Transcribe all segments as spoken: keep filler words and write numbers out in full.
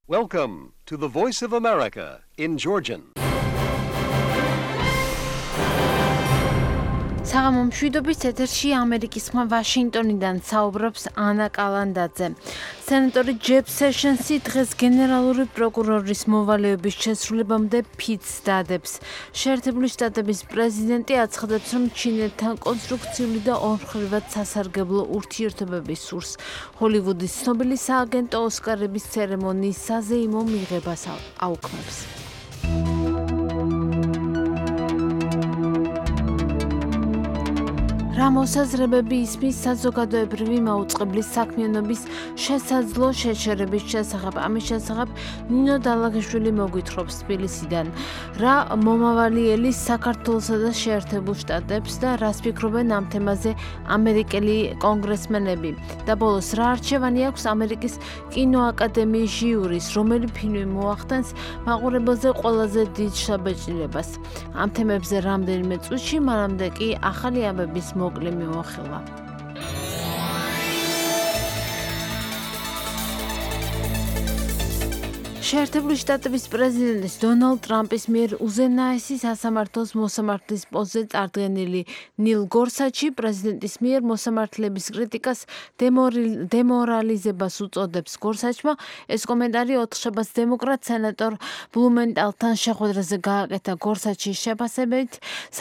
Welcome to the Voice of America in Georgian. საღამო მშვიდობის ეთერში ამერიკის ხმა ვაშინგტონიდან საუბრობს ანა კალანდაძე. სენატორი ჯეფ სეშენსი დღეს გენერალური პროკურორის მოვალეობის შესრულებამდე ფიცს დადებს. შეერთებული შტატების პრეზიდენტი აცხადებს, რომ ჩინეთთან კონსტრუქციული და ორმხრივად სასარგებლო ურთიერთობების სურს. ჰოლივუდის ცნობილი სააგენტო ოსკარების ცერემონიის საზეიმო მიღებას აუქმებს. რა მოსაზრებები ისმის საზოგადოებრივი მაუწყებლის საქმიანობის შესაძლო შეჩერების შესახებ. ამის შესახებ ნინო დალაგიშვილი მოგვითხრობს თბილისიდან. რა მომავალი ელის საქართველოსა და შეერთებულ შტატებს და რას ფიქრობენ ამ თემაზე ამერიკელი კონგრესმენები. და ბოლოს რა არჩევანი აქვს ამერიკის კინოაკადემიის ჟიურის, რომელი ფილმი მოახდენს მაყურებელზე ყველაზე დიდ შთაბეჭდილებას. ამ თემებზე რამდენიმე წუთში, მანამდე კი ახალი ამბების მოკლე მიმოხილვა. შეერთებული შტატების პრეზიდენტის დონალდ ტრამპის მიერ უზენაესი სასამართლოს მოსამართლის პოსტზე წარდგენილი ნილ გორსაჩი პრეზიდენტის მიერ მოსამართლეების კრიტიკას დემორალიზებას უწოდებს. გორსაჩმა ეს კომენტარი ოთხშაბათს დემოკრატ სენატორ ბლუმენტალთან შეხვედრაზე გააკეთა. გორსაჩის შეფასებით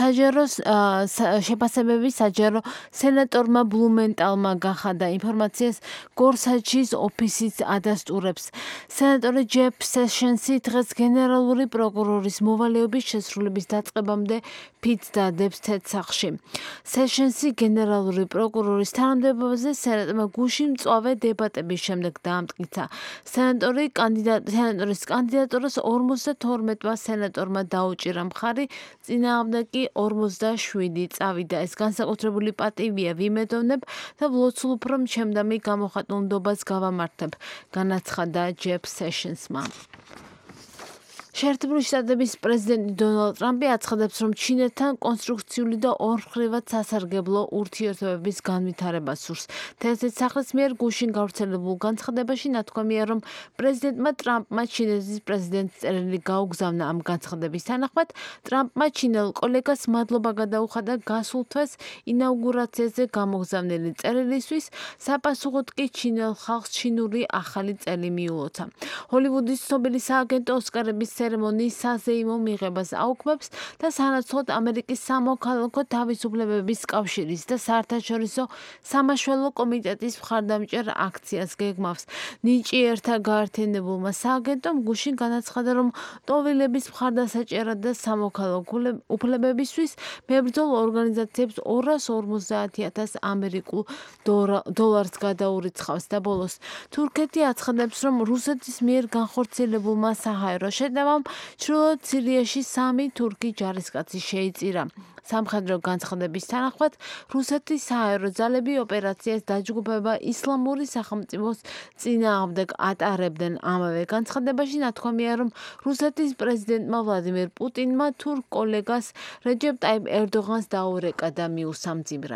შეფასებები საჯარო სენატორმა ბლუმენტალმა გახადა. ინფორმაციას გორსაჩის ოფისიც ადასტურებს. სენატორი ჯეფ სეშენსი დღეს გენერალური პროკურორის მოვალეობის შესრულების დაწყებამდე ფიცს დადებს თეთრსახში. სეშენსი გენერალური პროკურორის თანამდებობაზე სენატმა გუშინ მწვავე დებატების შემდეგ დაამტკიცა. სენატორი სენატორის კანდიდატურას ორმოცდათორმეტმა სენატორმა დაუჭირა მხარი, წინააღმდეგ კი ორმოცდაშვიდი წავიდა. ეს განსაკუთრებული პატივია ვიმედოვნებ და ვლოცულ უფრო ჩემდამი გამოხატულ ნდობას გავამართებ, განაცხადა ჯეფ სეშენსმა. შეერთებული შტატების პრეზიდენტი დონალდ ტრამპი აცხადებს, რომ ჩინეთთან კონსტრუქციული და ორმხრივად სასარგებლო ურთიერთობების განვითარებას სურს. თეთრი სახლის მიერ გუშინ გავრცელებულ განცხადებაში ნათქვამია, რომ პრეზიდენტმა ტრამპმა ჩინეთის პრეზიდენტს წერილი გაუგზავნა. ამ განცხადების თანახმად, ტრამპმა ჩინელ კოლეგას მადლობა გადაუხადა გასულ თვეს ინაუგურაციაზე გამოგზავნილი წერილისთვის, საპასუხოდ კი ჩინელ ხალხს ჩინური ახალი წელი მიულოცა. ჰოლივუდის ცნობილი სააგენტო ოსკარების ცერემონიის საზეიმო მიღებას აუქმებს და სანაცვლოდ ამერიკის სამოქალაქო თავისუფლებების კავშირის და საერთაშორისო სამაშველო კომიტეტის მხარდამჭერ აქციას გეგმავს. ნიჭიერთა გაერთიანებულმა სააგენტომ გუშინ განაცხადა, რომ ტოვილების მხარდასაჭერად და სამოქალაქო უფლებებისთვის მებრძოლ ორგანიზაციებს ორას ორმოცდაათი ათას ამერიკულ დოლარს გადაურიცხავს. და ბოლოს თურქეთი აცხადებს, რომ რუსეთის მიერ განხორციელებულმა საჰაერო შეტევამ ჩრდილოეთ სირიაში სამი თურქი ჯარისკაცი შეიწირა. სამხედრო განცხადების თანახმად, რუსეთის საჰაერო ძალები ოპერაციას დაჯგუფება ისლამური სახელმწიფოს წინააღმდეგ ატარებდნენ. ამავე განცხადებაში ნათქვამია, რომ რუსეთის პრეზიდენტმა ვლადიმირ პუტინმა თურქ კოლეგას რეჯეპ ტაიპ ერდოღანს დაურეკა და მიუსამძიმრა.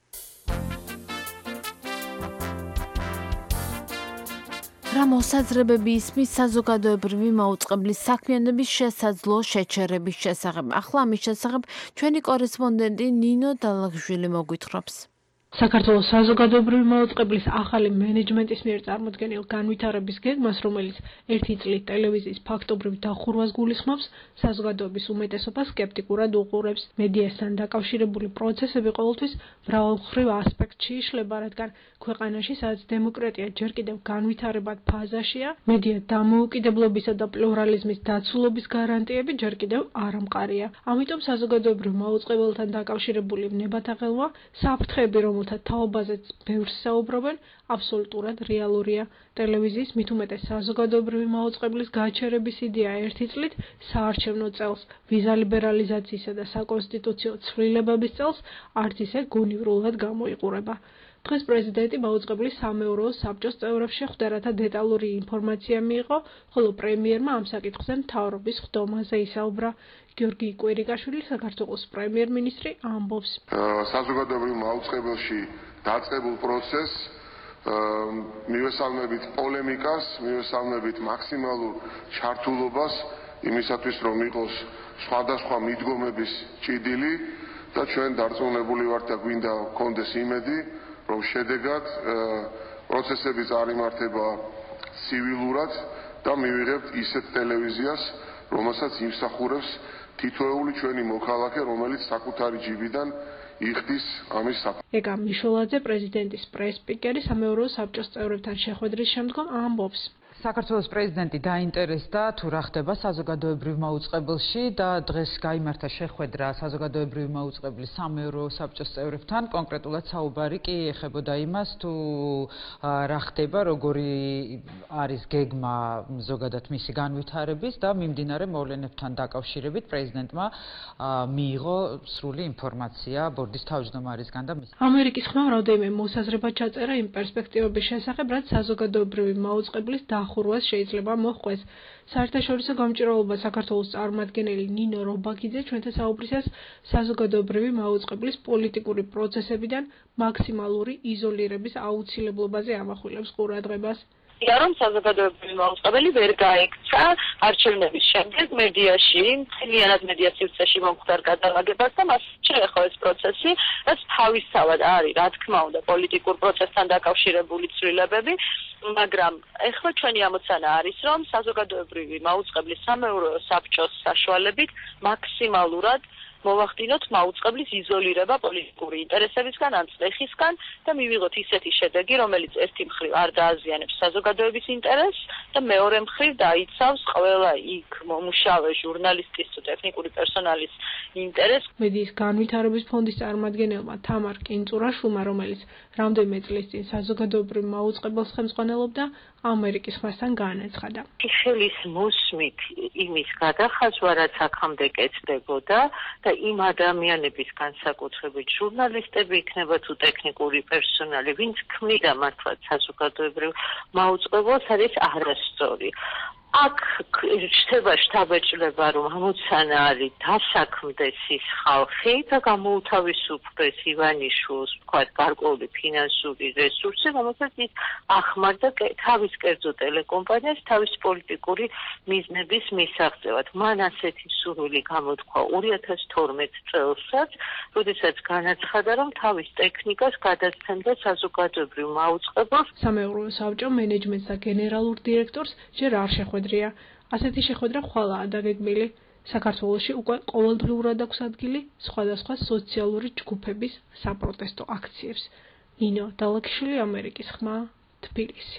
რა მოსაზრებები ისმის საზოგადოებრივი მაუწყებლის საქმიანობის შესაძლო შეჩერების შესახებ. ახლა ამის შესახებ ჩვენი კორესპონდენტი ნინო დალაგიშვილი მოგვითხრობს. საქართველოს საზოგადოებრივი მაუწყებლის ახალი მენეჯმენტის მიერ წარმოდგენილ განვითარების გეგმას, რომელიც ერთი წლით ტელევიზიის ფაქტობრივ დახურვას გულისხმობს, საზოგადოების უმეტესობა სკეპტიკურად უყურებს. მედიასთან დაკავშირებული პროცესები ყოველთვის მრავალმხრივ ასპექტში იშლება, რადგან ქვეყანაში, სადაც დემოკრატია ჯერ კიდევ განვითარებად ფაზაშია, მედია დამოუკიდებლობისა და პლურალიზმის დაცულობის გარანტიები ჯერ კიდევ არ ამყარია. ამიტომ საზოგადოებრივ მაუწყებელთან დაკავშირებული ნებათაღელვა, საფრთხეები, რომელთა თაობაზეც ბევრს საუბრობენ, აბსოლუტურად რეალურია. ტელევიზიის მით უმეტეს საზოგადოებრივი მაუწყებლის გაჩერების იდეა ერთი წლით, საარჩევნო წელს, ვიზა ლიბერალიზაციისა და საკონსტიტუციო ცვლილებების წელს არც ისე გონივრულად გამოიყურება. დღეს პრეზიდენტი მაუწყებლის სამეურვეო საბჭოს წევრებს შეხვდა, რათა დეტალური ინფორმაცია მიიღო, ხოლო პრემიერმა ამ საკითხზე მთავრობის ხდომაზე ისაუბრა. გიორგი კვირიკაშვილი, საქართველოს პრემიერ-მინისტრი, ამბობს. საზოგადოებრივ მაუწყებელში დაწყებულ პროცესს მივესალმებით პოლემიკას, მივესალმებით მაქსიმალურ ჩართულობას იმისათვის, რომ იყოს სხვადასხვა მიდგომების ჭიდილი და ჩვენ დარწმუნებული ვართ და გვინდა გქონდეს იმედი, რომ შედეგად პროცესები წარიმართება ცივილურად და მივიღებთ ისეთ ტელევიზიას, რომელსაც იმსახურებს თითოეული ჩვენი მოქალაქე, რომელიც საკუთარი ჯიბიდან იხდის ამის საფრთხეს. ეგა მიშოლაძე, პრეზიდენტის პრეს-სპიკერი, სამეურვეო საბჭოს წევრებთან შეხვედრის შემდგომ ამბობს. საქართველოს პრეზიდენტი დაინტერესდა თუ რა ხდება საზოგადოებრივ მაუწყებელში და დღეს გაიმართა შეხვედრა საზოგადოებრივ მაუწყებლის სამეურვეო საბჭოს წევრებთან. კონკრეტულად საუბარი კი ეხებოდა იმას, თუ რა ხდება, როგორი არის გეგმა ზოგადად მისი განვითარების და მიმდინარე მოვლენებთან დაკავშირებით პრეზიდენტმა მიიღო სრული ინფორმაცია ბორდის თავმჯდომარისგან და მის ამერიკის ხმამ რამდენიმე მოსაზრება ჩაწერა იმ პერსპექტივების შესახებ, რაც საზოგადოებრივი მაუწყებლის ხურვას შეიძლება მოხვდეს. საერთაშორისო გამჭირვალობა საქართველოს წარმომადგენელი ნინო რობაქიძე ჩვენთან საუბრისას საზოგადოებრივი მაუწყებლის პოლიტიკური პროცესებიდან მაქსიმალური იზოლირების აუცილებლობაზე ამახვილებს ყურადღებას. რომ საზოგადოებრივი მაუწყებელი ვერ გაექცა არჩევნების შემდეგ მედიაში, მთლიანად მედია სივრცეში მომხდარ გადალაგებას და მას შეეხო ეს პროცესი, რაც თავისთავად არის, რა თქმა უნდა, პოლიტიკურ პროცესთან დაკავშირებული ცვლილებები, მაგრამ ეხლა ჩვენი ამოცანა არის, რომ საზოგადოებრივი მაუწყებლის სამეურვეო საბჭოს საშუალებით მაქსიმალურად მოვახდინოთ მაუწყებლის იზოლირება პოლიტიკური ინტერესებისგან ან წლეხისგან და მივიღოთ ისეთი შედეგი, რომელიც ერთი მხრივ არ დააზიანებს საზოგადოების ინტერესს და მეორე მხრივ დაიცავს ყველა იქ მომუშავე ჟურნალისტის თუ ტექნიკური პერსონალის ინტერესს. მედიის განვითარების ფონდის წარმომადგენელმა თამარ კინწურაშვილმა, რომელიც რამდენიმე წლის წინ საზოგადოებრივ მაუწყებელს ხელმძღვანელობდა, ამერიკის ხმასთან განაცხადა. ხელის მოსმით იმის გადახაზვა, რაც აქამდე კეთდებოდა და იმ ადამიანების განსაკუთრებით ჟურნალისტები იქნება თუ ტექნიკური პერსონალი, ვინც ქმნიდა მართლაც საზოგადოებრივ მაუწყებელს, არის არასწორი. აქ ხდება შთაბეჭდება, რომ ამოცანა არის დასაქმდეს ის ხალხი და გამოუთავისუფლდეს ივანიშვილს, ვთქვათ, გარკვეული ფინანსური რესურსი, რომელსაც ის ახმარდა თავის კერძო ტელეკომპანიას, თავის პოლიტიკური მიზნების მისაღწევად. მან ასეთი სურვილი გამოთქვა ორი ათას თორმეტ წელსაც, როდესაც განაცხადა, რომ თავის ტექნიკას გადასცემდა საზოგადოებრივ მაუწყებელს. სამეურვეო საბჭო მენეჯმენტს და გენერალურ დირექტორს ჯერ არ შეხვედრია. ასეთი შეხვედრა ხვალაა დაგეგმილი. საქართველოში უკვე ყოველდღიურად აქვს ადგილი სხვადასხვა სოციალური ჯგუფების საპროტესტო აქციებს. ნინო დალაქიშვილი, ამერიკის ხმა, თბილისი.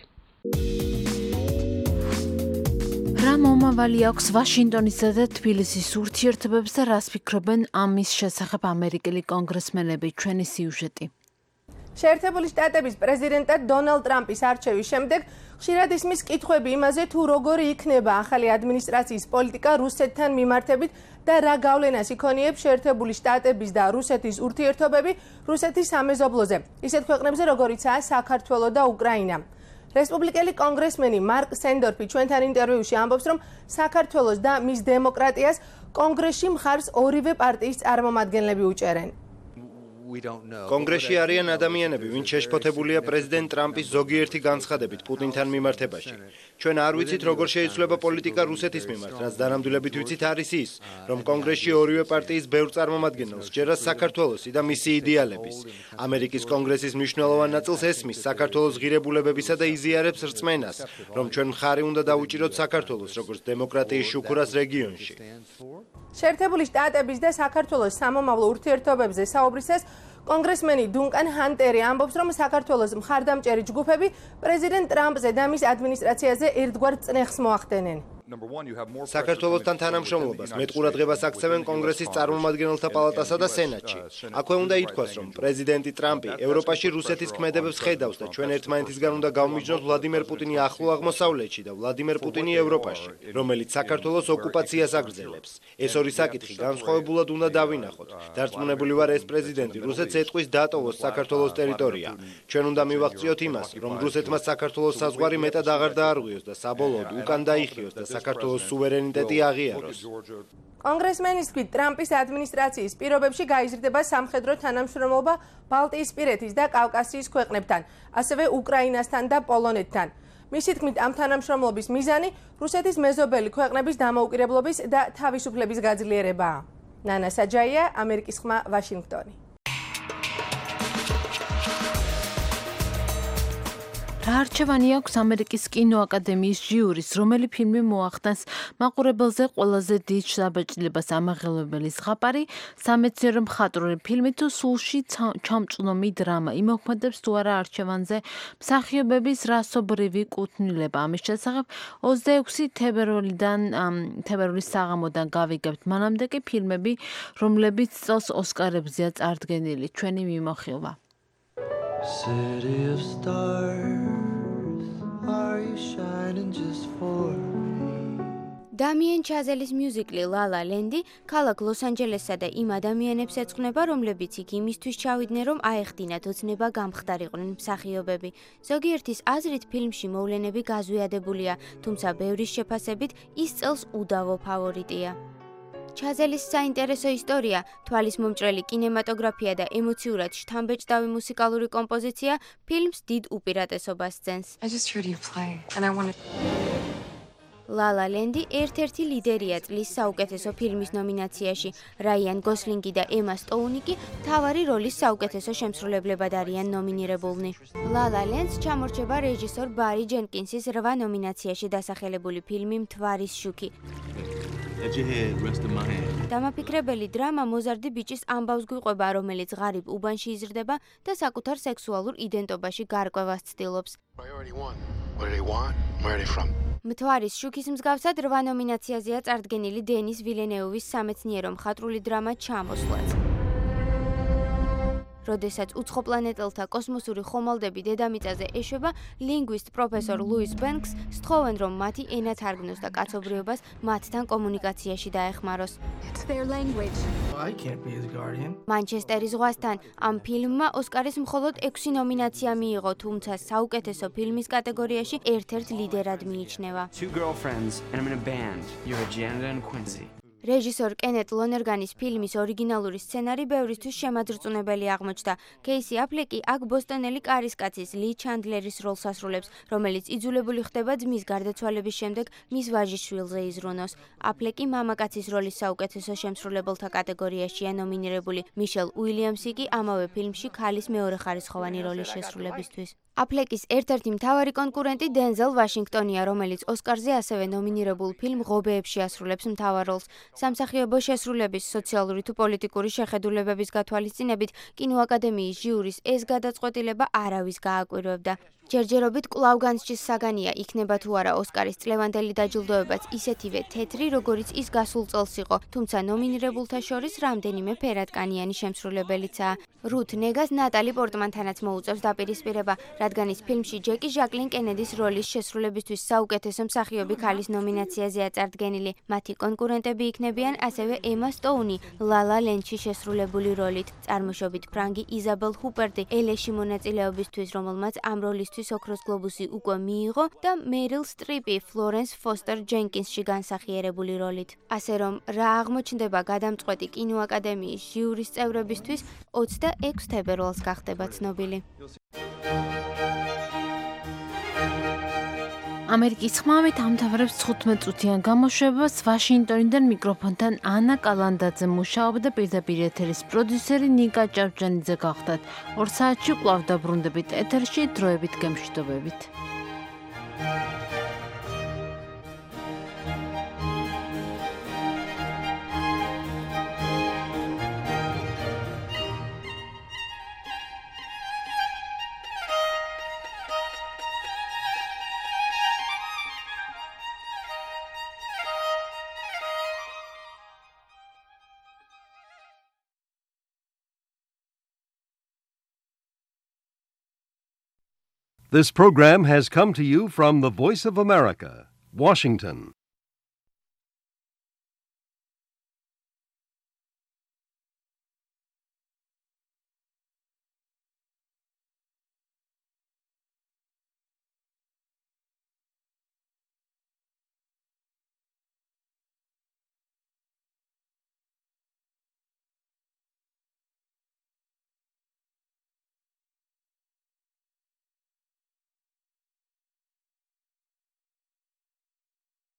რა მომავალი აქვს ვაშინტონისა და თბილისის ურთიერთობებს და რას ფიქრობენ ამის შესახებ ამერიკელი კონგრესმენები? ჩვენი სიუჟეტი. შეერთებული შტატების პრეზიდენტად დონალდ ტრამპის არჩევის შემდეგ ხშირად ისმის კითხვები იმაზე, თუ როგორი იქნება ახალი ადმინისტრაციის პოლიტიკა რუსეთთან მიმართებით და რა გავლენას იქონიებს შეერთებული შტატების და რუსეთის ურთიერთობები რუსეთის სამეზობლოზე, ისეთ ქვეყნებზე, როგორიცაა საქართველო და უკრაინა. რესპუბლიკელი კონგრესმენი მარკ სენდორფი ჩვენთან ინტერვიუში ამბობს, რომ საქართველოს და მის დემოკრატიას კონგრესში მხარს ორივე პარტიის წარმომადგენლები უჭერენ. კონგრესში არიან ადამიანები, ვინც შეშფოთებულია პრეზიდენტ ტრამპის ზოგიერთი განცხადებით პუტინთან მიმართებაში. ჩვენ არ ვიცით, როგორ შეიცვლება პოლიტიკა რუსეთის მიმართ, რაც დანამდვილებით ვიცით არის ის, რომ კონგრესში ორივე პარტიის ბევრ წარმომადგენელს სჯერა საქართველოსი და მისი იდეალების. ამერიკის კონგრესის მნიშვნელოვან ნაწილს ესმის საქართველოს ღირებულებებისა და იზიარებს რწმენას, რომ ჩვენ მხარი უნდა დავუჭიროთ საქართველოს, როგორც დემოკრატიის შუქურას რეგიონში. შეერთებული შტატების და საქართველოს სამომავლო ურთიერთობებზე საუბრისას კონგრესმენი დუნკან ჰანტერი ამბობს, რომ საქართველოს მხარდამჭერი ჯგუფები პრეზიდენტ ტრამპზე და მის ადმინისტრაციაზე ერთგვარ წნეხს მოახდენენ. საქართველოსთან თანამშრომლობას მეტყურადღებას აქცევენ კონგრესის წარმომადგენელთა პალატასა და სენატში. აქვე უნდა ითქვას, რომ პრეზიდენტი ტრამპი ევროპაში რუსეთის ქმედებებს ხედავს და ჩვენ ერთმანეთისგან უნდა გავმიჯნოთ ვლადიმერ პუტინი ახლო აღმოსავლეთში და ვლადიმერ პუტინი ევროპაში, რომელიც საქართველოს ოკუპაციას აგრძელებს. ეს ორი საკითხი განსხვავებულად უნდა დავინახოთ. დარწმუნებული ვარ, ეს პრეზიდენტი რუსეთს ეტყვის დატოვოს საქართველოს ტერიტორია. ჩვენ უნდა მივაღწიოთ იმას, რომ რუსეთმა საქართველოს საზღვარი მეტად აღარ დაარღვიოს და საბოლოოდ უკან დაიხიოს და საქართველოს სუვერენიტეტი აღიაროს. კონგრესმენის თქმით, ტრამპის ადმინისტრაციის პირობებში გაიზრდება სამხედრო თანამშრომლობა ბალტიისპირეთის და კავკასიის ქვეყნებთან, ასევე უკრაინასთან და პოლონეთთან. მისი თქმით, ამ თანამშრომლობის მიზანი რუსეთის მეზობელი ქვეყნების დამოუკიდებლობის და თავისუფლების გაძლიერებაა. ნანა საჯაია, ამერიკის ხმა, ვაშინგტონი. რა არჩევანი აქვს ამერიკის კინოაკადემიის ჟიურის, რომელი ფილმი მოახდენს მაყურებელზე ყველაზე დიდ შთაბეჭდილებას ამაღელვებელი ზღაპარი, სამეცნიერო მხატვრული ფილმი თუ სულში ჩამწვნომი დრამა. იმოქმედებს თუ არა არჩევანზე მსახიობების რასობრივი კუთვნილება. ამის შესახებ ოცდაექვსი თებერვლიდან თებერვლის საღამოდან გავიგებთ. მანამდე კი ფილმები, რომლებიც წელს ოსკარებზეა წარდგენილი. ჩვენი მიმოხილვა. City of stars, are you shining just for me? დამიენ ჩაზელის მიუზიკლი La La Land-ი ქალაქ ლოს-ანჯელესსა და იმ ადამიანებს ეძღვნება, რომლებიც იქ იმისთვის ჩავიდნენ, რომ აეხდინათ ოცნება გამხდარიყვნენ მსახიობები. ზოგიერთის აზრით ფილმში მოვლენები გაზვიადებულია, თუმცა ბევრის შეფასებით ის წელს უდავო ფავორიტია. ჩაზელის საინტერესო ისტორია, თვალის მომჭრელი კინემატოგრაფია და ემოციურად შთამბეჭდავი მუსიკალური კომპოზიცია ფილმს დიდ უპირატესობას სცემს. La La Land-ი ერთ-ერთი ლიდერია წლის საუკეთესო ფილმის ნომინაციაში. რაიან გოსლინგი და ემა სტოუნი კი მთავარი როლის საუკეთესო შემსრულებლებად არიან ნომინირებულნი. La La Land-ს ჩამორჩება რეჟისორ ბარი ჯენკინსის რვა ნომინაციაში დასახელებული ფილმი მთვარის შუქი. დამაფიქრებელი დრამა მოზარდი ბიჭის ამბავს გვიყვება, რომელიც ღარიბ უბანში იზრდება და საკუთარ სექსუალურ იდენტობაში გარკვევას ცდილობს. მთვარის შუქის მსგავსად რვა ნომინაციაზეა წარდგენილი დენის ვილენეუვის სამეცნიერო მხატვრული დრამა ჩამოსვლაც. როდესაც უცხოპლანეტელთა კოსმოსური ხომალდები დედამიწაზე ეშვება, ლინგვისტ პროფესორ ლუის ბენკს სთხოვენ, რომ მათი ენა თარგმნოს და კაცობრიობას მათთან კომუნიკაციაში დაეხმაროს. მანჩესტერის ზღვასთან ამ ფილმმა ოსკარის მხოლოდ ექვსი ნომინაცია მიიღო, თუმცა საუკეთესო ფილმის კატეგორიაში ერთ-ერთ ლიდერად მიიჩნევა. რეჟისორ კენეთ ლონერგანის ფილმის ორიგინალური სცენარი ბევრისთვის შემაძრწუნებელი აღმოჩნდა. კეისი აფლეკი აქ ბოსტონელი კარისკაცის ალი ჩანდლერის როლს ასრულებს, რომელიც იძულებული ხდება ძმის გარდაცვალების შემდეგ მის ვაჟის შვილზე იზრუნოს. აფლეკი მამაკაცის როლის საუკეთესო შემსრულებელთა კატეგორიაშია ნომინირებული. მიშელ უილიამსი კი ამავე ფილმში ქალის მეორეხარისხოვანი როლის შესრულებისთვის. აფლეკის ერთ-ერთი მთავარი კონკურენტი დენზელ ვაშინგტონია, რომელიც ოსკარზე ასევე ნომინირებულ ფილმ ღობეებში ასრულებს მთავარ როლს. სამსახიობო შესრულების, სოციალური თუ პოლიტიკური შეხედულებების გათვალისწინებით კინოაკადემიის ჟიურის ეს გადაწყვეტილება არავის გააკვირვებდა. ჯერჯერობით კვლავ განსჯის საგანია, იქნება თუ არა ოსკარის წლევანდელი დაჯილდოებაც ისეთივე თეთრი, როგორიც ის გასულ წელს იყო, თუმცა ნომინირებულთა შორის რამდენიმე ფერადკანიანი შემსრულებელიცაა. რუთ ნეგას ნატალი პორტმანთანაც მოუწევს დაპირისპირება, რადგან ის ფილმში ჯეკი ჟაკლინ კენედის როლის შესრულებისთვის საუკეთესო მსახიობი ქალის ნომინაციაზეა წარდგენილი. მათი კონკურენტები იქნებიან ასევე ემა სტოუნი, La La Land-ში შესრულებული როლით, წარმოშობით ფრანგი იზაბელ ჰუპერტი, ელეში მონაწილეობისთვის, რომელმაც ამ როლისთვის ოქროს გლობუსი უკვე მიიღო და მერილ სტრიპი ფლორენს ფოსტერ ჯენკინსში განსახიერებული როლით. ასე რომ, რა აღმოჩნდება გადამწყვეტი კინოაკადემიის ჟიურის წევრებისთვის ოცდაექვსი თებერვალს გახდება ცნობილი. ამერიკის ხმამით ამთავრებს თხუთმეტ წუთიან გამოშვებას. ვაშინგტონიდან მიკროფონთან ანა კალანდაძე მუშაობდა და პირდაპირ ეთერის პროდიუსერი ნიკა ჭავჭანიძე გახდათ. ორ საათში კვლავ დაბრუნდებით ეთერში, დროებით გემშვიდობებით. This program has come to you from the Voice of America, Washington.